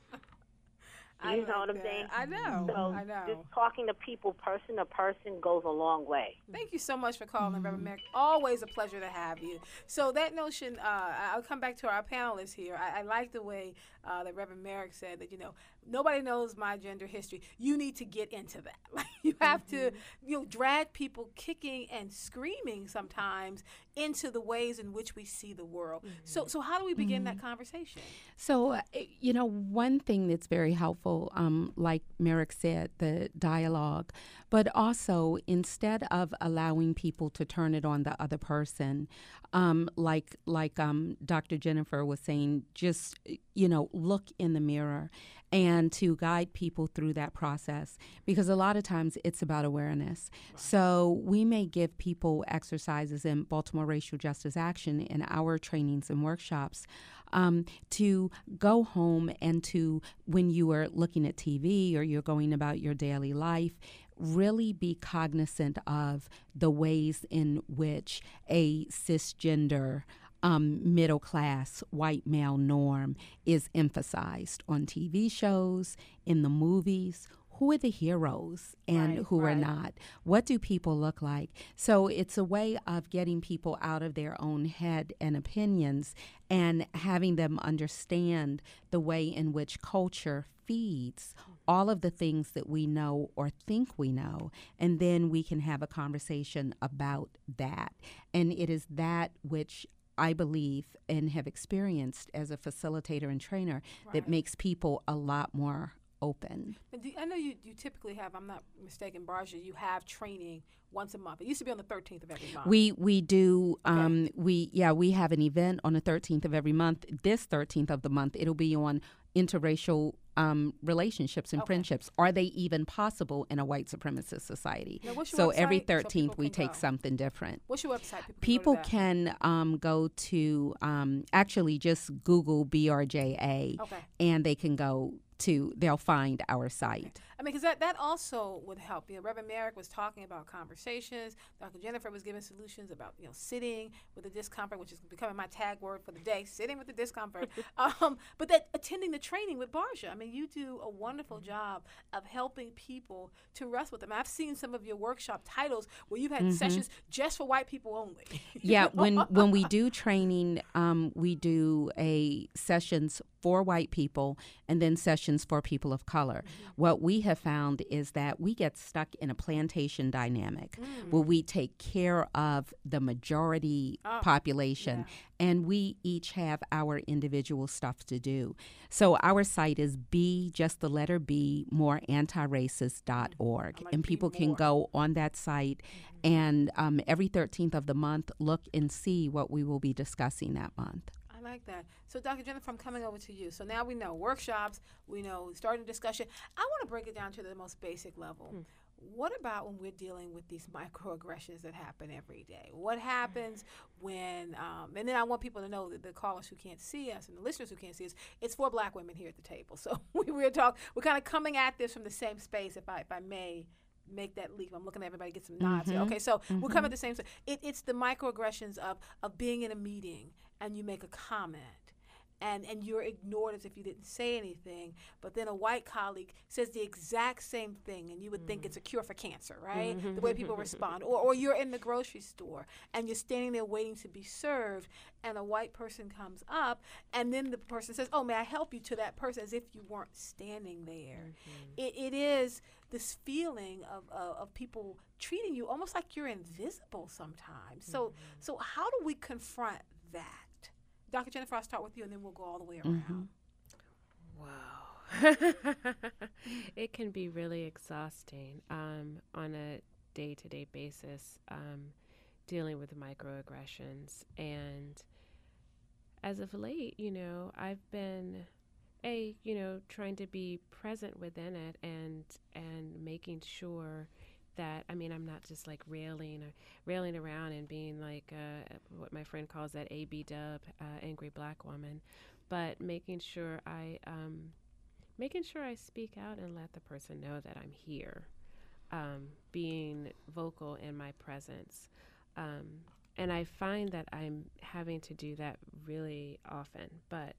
You I know like what I'm that. saying? I know. So I know. just talking to people person to person goes a long way. Thank you so much for calling, mm-hmm. Reverend Merrick. Always a pleasure to have you. So that notion, uh, I'll come back to our panelists here. I, I like the way uh, that Reverend Merrick said that, you know, nobody knows my gender history. You need to get into that. Like, you have mm-hmm. to, you know, drag people kicking and screaming sometimes into the ways in which we see the world. Mm-hmm. So, so how do we begin mm-hmm. that conversation? So, uh, you know, one thing that's very helpful, um, like Merrick said, the dialogue, but also instead of allowing people to turn it on the other person, um, like like um, Doctor Jennifer was saying, just, you know, look in the mirror and to guide people through that process, because a lot of times it's about awareness. Right. So we may give people exercises in Baltimore Racial Justice Action in our trainings and workshops um, to go home and to, when you are looking at T V or you're going about your daily life, really be cognizant of the ways in which a cisgender Um, middle class white male norm is emphasized on T V shows, in the movies. Who are the heroes and right, who right. are not? What do people look like? So it's a way of getting people out of their own head and opinions and having them understand the way in which culture feeds all of the things that we know or think we know, and then we can have a conversation about that. And it is that which I believe and have experienced as a facilitator and trainer right. that makes people a lot more open. And do, I know you, you typically have, I'm not mistaken, Barja, you have training once a month. It used to be on the thirteenth of every month. We we do, um, okay. we yeah, we have an event on the thirteenth of every month. This thirteenth of the month, it'll be on interracial um, relationships and okay. friendships. Are they even possible in a white supremacist society? Now, what's your so website every so thirteenth people we can take go? something different. What's your website? People, People can go to, can um, go to, um, actually just Google B R J A okay. and they can go to, they'll find our site. Okay. I mean, because that, that also would help. You know, Reverend Merrick was talking about conversations. Doctor Jennifer was giving solutions about, you know, sitting with the discomfort, which is becoming my tag word for the day, sitting with the discomfort. um, but that attending the training with Barja, I mean, you do a wonderful mm-hmm. job of helping people to wrestle with them. I've seen some of your workshop titles where you've had mm-hmm. sessions just for white people only. Yeah, when when we do training, um, we do a sessions for white people and then sessions for people of color. Mm-hmm. What we have found is that we get stuck in a plantation dynamic mm. where we take care of the majority oh, population yeah. and we each have our individual stuff to do. So our site is B, just the letter B, more anti racist dot org. Mm. Like and people can more. go on that site mm-hmm. and um, every thirteenth of the month look and see what we will be discussing that month. I like that. So, Doctor Jennifer, I'm coming over to you. So now we know workshops, we know starting discussion. I want to break it down to the most basic level. Hmm. What about when we're dealing with these microaggressions that happen every day? What happens when, um, and then I want people to know that the callers who can't see us and the listeners who can't see us, it's for black women here at the table. So we, we're talking, we're kind of coming at this from the same space, if I, if I may make that leap. I'm looking at everybody, get some nods here. Okay, so mm-hmm. we'll come at the same time. It, it's the microaggressions of, of being in a meeting and you make a comment. And, and you're ignored as if you didn't say anything, but then a white colleague says the exact same thing, and you would mm. think it's a cure for cancer, right? Mm-hmm. The way people respond. Or, or you're in the grocery store, and you're standing there waiting to be served, and a white person comes up, and then the person says, oh, may I help you, to that person, as if you weren't standing there. Mm-hmm. It, it is this feeling of, uh, of people treating you almost like you're invisible sometimes. Mm-hmm. So, so how do we confront that? Doctor Jennifer, I'll start with you, and then we'll go all the way around. Mm-hmm. Wow. It can be really exhausting um, on a day-to-day basis, um, dealing with microaggressions. And as of late, you know, I've been, A, you know, trying to be present within it and and making sure that, I mean, I'm not just like railing or railing around and being like uh, what my friend calls that A B dub, uh, angry black woman, but making sure I um, making sure I speak out and let the person know that I'm here, um, being vocal in my presence. Um, and I find that I'm having to do that really often, but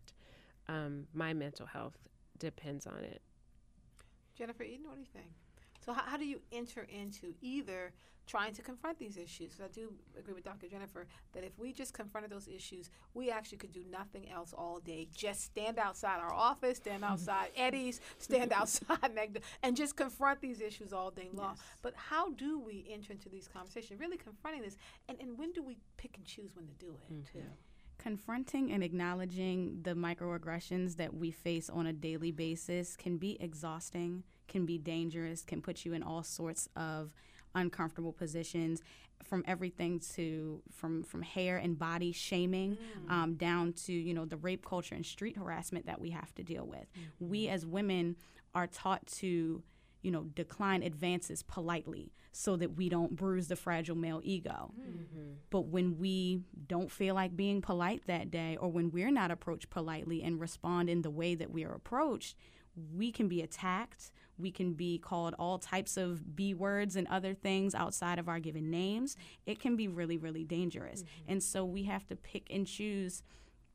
um, my mental health depends on it. Jennifer Eden, what do you think? So how, how do you enter into either trying to confront these issues? So I do agree with Doctor Jennifer that if we just confronted those issues, we actually could do nothing else all day. Just stand outside our office, stand outside Eddie's, stand outside Magda, and just confront these issues all day long. Yes. But how do we enter into these conversations, really confronting this? And, and when do we pick and choose when to do it, mm-hmm. too? Confronting and acknowledging the microaggressions that we face on a daily basis can be exhausting, can be dangerous, can put you in all sorts of uncomfortable positions, from everything to from from hair and body shaming mm. um, down to, you know, the rape culture and street harassment that we have to deal with. Mm-hmm. We as women are taught to, you know, decline advances politely so that we don't bruise the fragile male ego. Mm-hmm. But when we don't feel like being polite that day, or when we're not approached politely and respond in the way that we are approached, we can be attacked. We can be called all types of B words and other things outside of our given names. It can be really, really dangerous. Mm-hmm. And so we have to pick and choose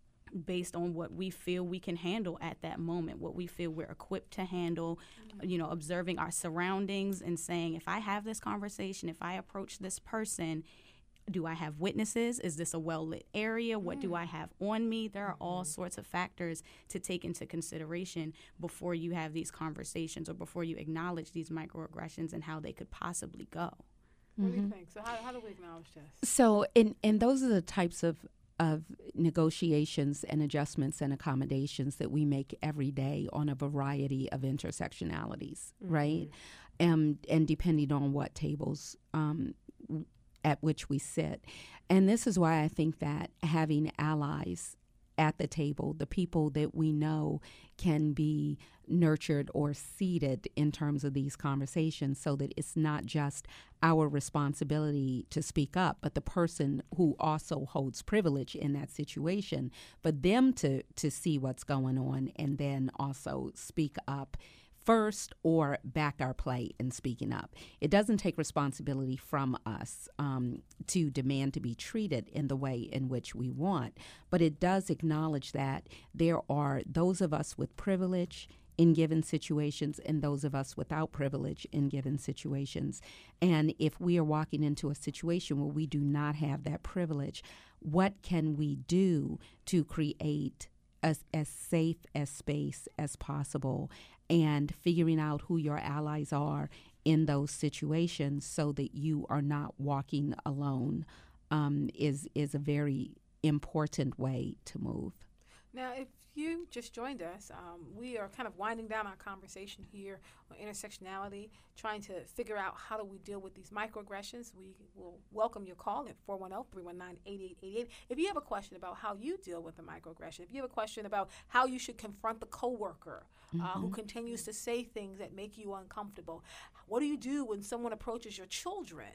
based on what we feel we can handle at that moment, what we feel we're equipped to handle, mm-hmm. you know, observing our surroundings and saying, if I have this conversation, if I approach this person, do I have witnesses? Is this a well-lit area? What mm. do I have on me? There are mm-hmm. all sorts of factors to take into consideration before you have these conversations or before you acknowledge these microaggressions and how they could possibly go. What mm-hmm. do you think? So how, how do we acknowledge this? So, and, and those are the types of of negotiations and adjustments and accommodations that we make every day on a variety of intersectionalities, mm-hmm. right? And, and depending on what tables um, at which we sit. And this is why I think that having allies at the table, the people that we know can be nurtured or seeded in terms of these conversations, so that it's not just our responsibility to speak up, but the person who also holds privilege in that situation, for them to, to see what's going on and then also speak up first or back our play in speaking up. It doesn't take responsibility from us um, to demand to be treated in the way in which we want, but it does acknowledge that there are those of us with privilege in given situations and those of us without privilege in given situations. And if we are walking into a situation where we do not have that privilege, what can we do to create as, as safe a space as possible, and figuring out who your allies are in those situations so that you are not walking alone um, is is a very important way to move. Now, if you just joined us, um, we are kind of winding down our conversation here on intersectionality, trying to figure out how do we deal with these microaggressions. We will welcome your call at four one zero, three one nine, eight eight eight eight. If you have a question about how you deal with a microaggression, if you have a question about how you should confront the coworker mm-hmm. uh, who continues to say things that make you uncomfortable, what do you do when someone approaches your children?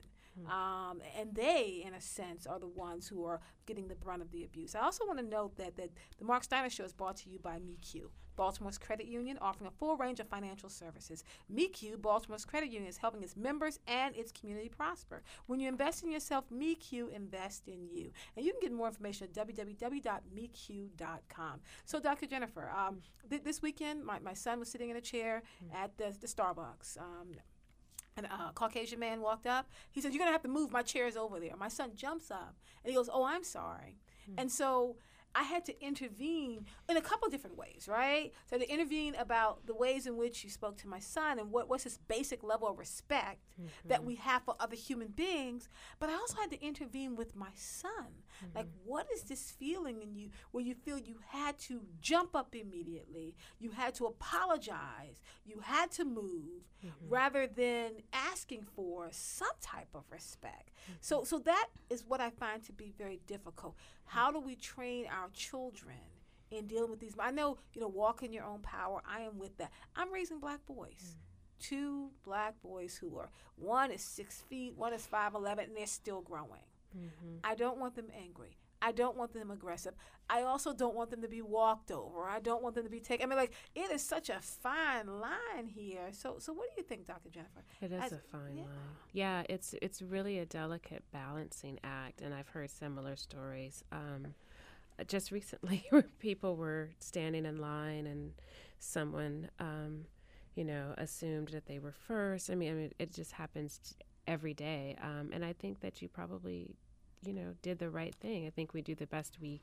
Um, and they, in a sense, are the ones who are getting the brunt of the abuse. I also want to note that, that the Mark Steiner Show is brought to you by M E Q. Baltimore's credit union, offering a full range of financial services. MeQ, Baltimore's credit union, is helping its members and its community prosper. When you invest in yourself, MeQ invest in you. And you can get more information at w w w dot me q dot com. So, Doctor Jennifer, um, th- this weekend, my, my son was sitting in a chair mm-hmm. at the, the Starbucks. Um, And a Caucasian man walked up. He said, "You're going to have to move. My chair is over there." My son jumps up, and he goes, "Oh, I'm sorry." Mm-hmm. And so I had to intervene in a couple different ways, right? So to intervene about the ways in which you spoke to my son and what what's this basic level of respect mm-hmm. that we have for other human beings. But I also had to intervene with my son. Mm-hmm. Like, what is this feeling in you where you feel you had to jump up immediately, you had to apologize, you had to move, mm-hmm. rather than asking for some type of respect. Mm-hmm. So, so that is what I find to be very difficult. How do we train our children in dealing with these? I know, you know, walk in your own power. I am with that. I'm raising black boys. Mm-hmm. Two black boys who are, one is six feet, one is five eleven, and they're still growing. Mm-hmm. I don't want them angry. I don't want them aggressive. I also don't want them to be walked over. I don't want them to be taken. I mean, like, it is such a fine line here. So, so what do you think, Doctor Jennifer? It is As, a fine yeah. line. Yeah, it's it's really a delicate balancing act, and I've heard similar stories. Um, just recently, where people were standing in line, and someone, um, you know, assumed that they were first. I mean, I mean, it just happens every day, um, and I think that you probably, you know, did the right thing. I think we do the best we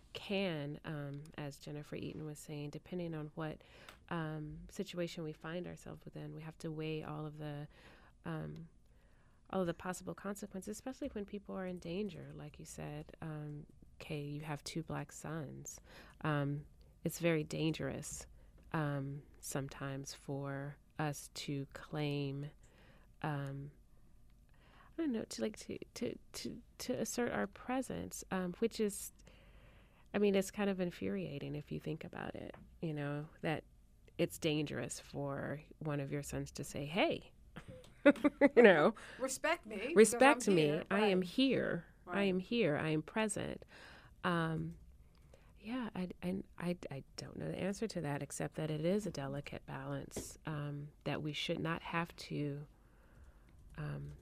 can, um, as Jennifer Eaton was saying, depending on what um, situation we find ourselves within. We have to weigh all of the um, all of the possible consequences, especially when people are in danger. Like you said, um, Kay, you have two black sons. Um, it's very dangerous um, sometimes for us to claim um, I don't know, to like to, to, to, to assert our presence, um, which is, I mean, it's kind of infuriating if you think about it, you know, that it's dangerous for one of your sons to say, "Hey, you know, respect me, respect me. Here. I right. am here. Right. I am here. I am present." Um, yeah, I, I, I, I don't know the answer to that, except that it is a delicate balance um, that we should not have to um,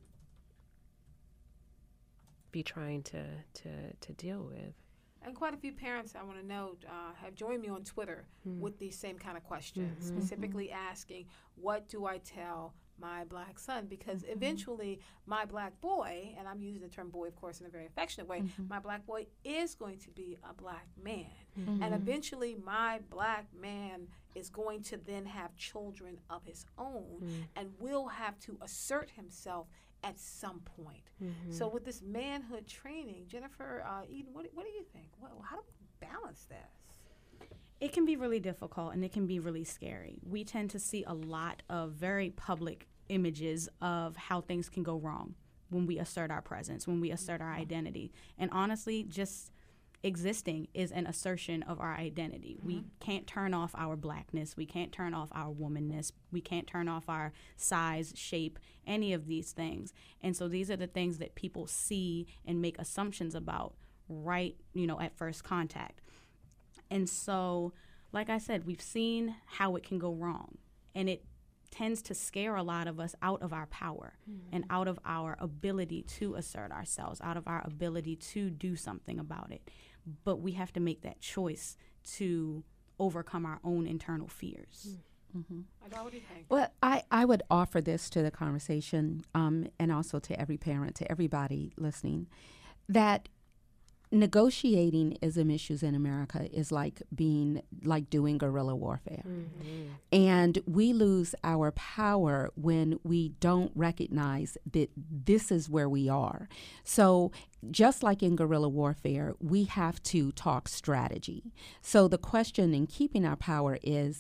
be trying to, to, to deal with. And quite a few parents, I want to note, uh, have joined me on Twitter mm. with these same kind of questions, mm-hmm. specifically asking, what do I tell my black son? Because mm-hmm. eventually my black boy, and I'm using the term boy, of course, in a very affectionate way, mm-hmm. my black boy is going to be a black man. Mm-hmm. And eventually my black man is going to then have children of his own mm. and will have to assert himself at some point. Mm-hmm. So with this manhood training, Jennifer uh, Eaton, what, what do you think? What, how do we balance this? It can be really difficult and it can be really scary. We tend to see a lot of very public images of how things can go wrong when we assert our presence, when we assert our identity. And honestly, just existing is an assertion of our identity. Mm-hmm. We can't turn off our blackness. We can't turn off our womanness. We can't turn off our size, shape, any of these things. And so these are the things that people see and make assumptions about right, you know, at first contact. And so, like I said, we've seen how it can go wrong. And it tends to scare a lot of us out of our power mm-hmm. and out of our ability to assert ourselves, out of our ability to do something about it. But we have to make that choice to overcome our own internal fears. Mm-hmm. What do you think? Well, I, I would offer this to the conversation um, and also to every parent, to everybody listening, that negotiating ism issues in America is like being like doing guerrilla warfare. Mm-hmm. And we lose our power when we don't recognize that this is where we are. So just like in guerrilla warfare, we have to talk strategy. So the question in keeping our power is,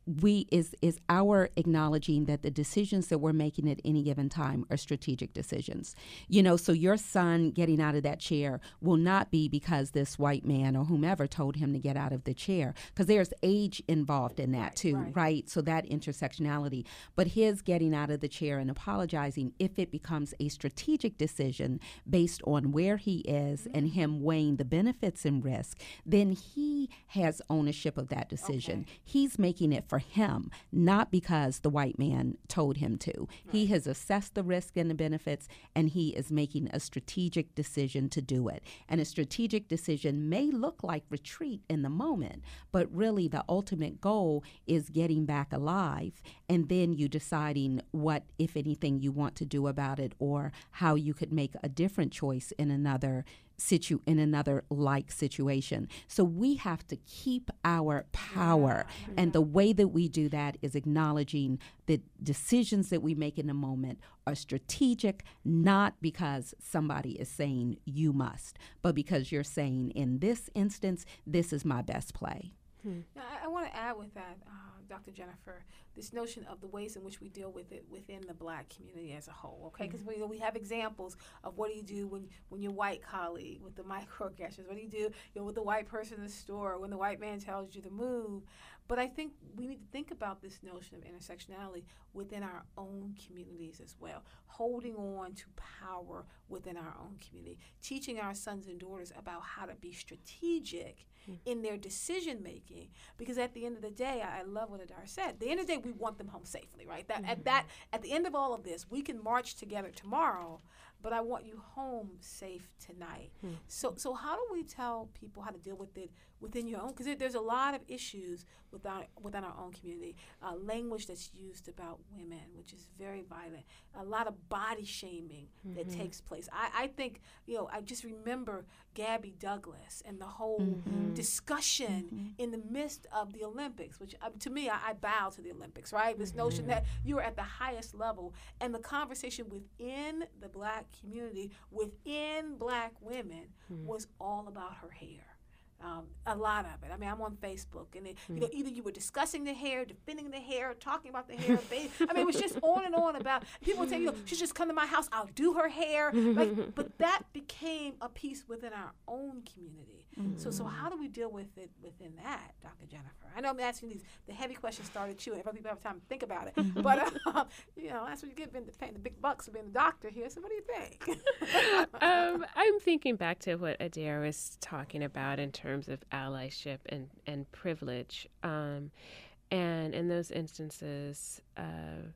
we is is our acknowledging that the decisions that we're making at any given time are strategic decisions. You know, so your son getting out of that chair will not be because this white man or whomever told him to get out of the chair, because there's age involved in that right, too, right. right? So that intersectionality. But his getting out of the chair and apologizing, if it becomes a strategic decision based on where he is mm-hmm. and him weighing the benefits and risk, then he has ownership of that decision. Okay. He's making it for him, not because the white man told him to. Right. He has assessed the risk and the benefits, and he is making a strategic decision to do it. And a strategic decision may look like retreat in the moment, but really the ultimate goal is getting back alive, and then you deciding what, if anything, you want to do about it, or how you could make a different choice in another situ in another like situation. So we have to keep our power. Yeah. And the way that we do that is acknowledging that decisions that we make in the moment are strategic, not because somebody is saying you must, but because you're saying, in this instance, this is my best play. Hmm. Now, I, I want to add with that, uh, Doctor Jennifer, this notion of the ways in which we deal with it within the black community as a whole, okay? Because mm-hmm. we, we have examples of what do you do when, when your white colleague with the microaggressions, what do you do you know, with the white person in the store, when the white man tells you to move. But I think we need to think about this notion of intersectionality within our own communities as well, holding on to power within our own community, teaching our sons and daughters about how to be strategic mm. in their decision making. Because at the end of the day, I, I love what Adar said. At the end of the day, we want them home safely, right? That mm-hmm. at that at the end of all of this, we can march together tomorrow, but I want you home safe tonight. Hmm. So so how do we tell people how to deal with it within your own? Because there's a lot of issues within, within our own community. Uh, language that's used about women, which is very violent. A lot of body shaming mm-hmm. that takes place. I, I think, you know, I just remember Gabby Douglas and the whole mm-hmm. discussion mm-hmm. in the midst of the Olympics, which uh, to me, I, I bow to the Olympics, right? This mm-hmm. notion that you are at the highest level, and the conversation within the black community, within black women, mm-hmm. was all about her hair. Um, a lot of it. I mean, I'm on Facebook, and it, mm. you know, either you were discussing the hair, defending the hair, talking about the hair. They, I mean, it was just on and on about. People would say, you know, she just come to my house, I'll do her hair. Like, but that became a piece within our own community. Mm. So, so how do we deal with it within that, Doctor Jennifer? I know I'm asking these. The heavy questions started you, and if other people have time to think about it. But uh, you know, that's what you get being paying the big bucks for being a doctor here. So, what do you think? um, I'm thinking back to what Adair was talking about in terms terms of allyship and, and privilege. Um, and in those instances, uh,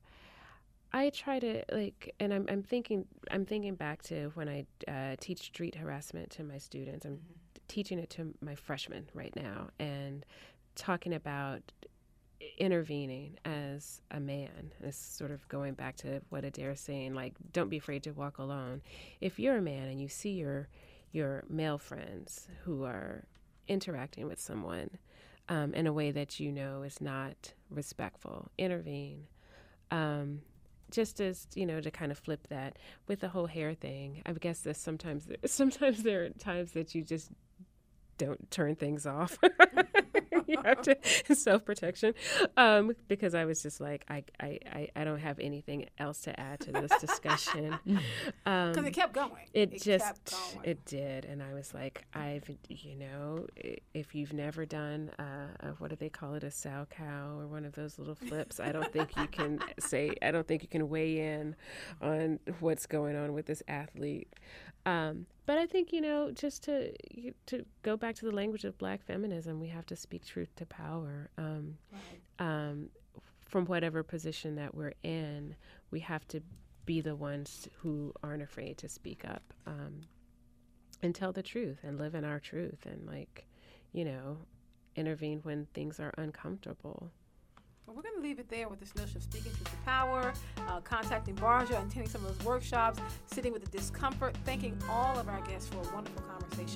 I try to like, and I'm, I'm thinking, I'm thinking back to when I uh, teach street harassment to my students. I'm mm-hmm. teaching it to my freshmen right now, and talking about intervening as a man. It's sort of going back to what Adair is saying, like, don't be afraid to walk alone. If you're a man and you see your your male friends who are interacting with someone um, in a way that you know is not respectful, intervene. Um, just as, you know, to kind of flip that with the whole hair thing, I guess that sometimes, sometimes there are times that you just don't turn things off. You have to self-protection um, because I was just like, I, I, I don't have anything else to add to this discussion. Because um, it kept going. It, it just, kept going. It did. And I was like, I've, you know, if you've never done, uh, a, what do they call it, a sow cow or one of those little flips, I don't think you can say, I don't think you can weigh in on what's going on with this athlete. Um, but I think, you know, just to to go back to the language of black feminism, we have to speak truth to power. Um, right. um, from whatever position that we're in, we have to be the ones who aren't afraid to speak up um, and tell the truth and live in our truth and, like, you know, intervene when things are uncomfortable. Well, we're going to leave it there with this notion of speaking truth to power, uh, contacting Barja, attending some of those workshops, sitting with the discomfort, thanking all of our guests for a wonderful conversation.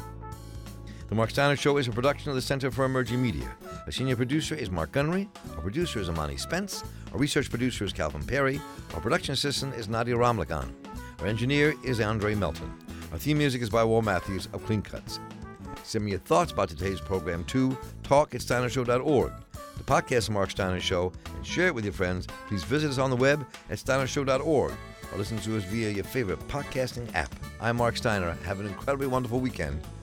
The Mark Steiner Show is a production of the Center for Emerging Media. Our senior producer is Mark Gunnery. Our producer is Amani Spence. Our research producer is Calvin Perry. Our production assistant is Nadia Ramlakan. Our engineer is Andre Melton. Our theme music is by Wal Matthews of Clean Cuts. Send me your thoughts about today's program to talk at steiner show dot org. the podcast of Mark Steiner Show and share it with your friends, please visit us on the web at steiner show dot org or listen to us via your favorite podcasting app. I'm Mark Steiner. Have an incredibly wonderful weekend.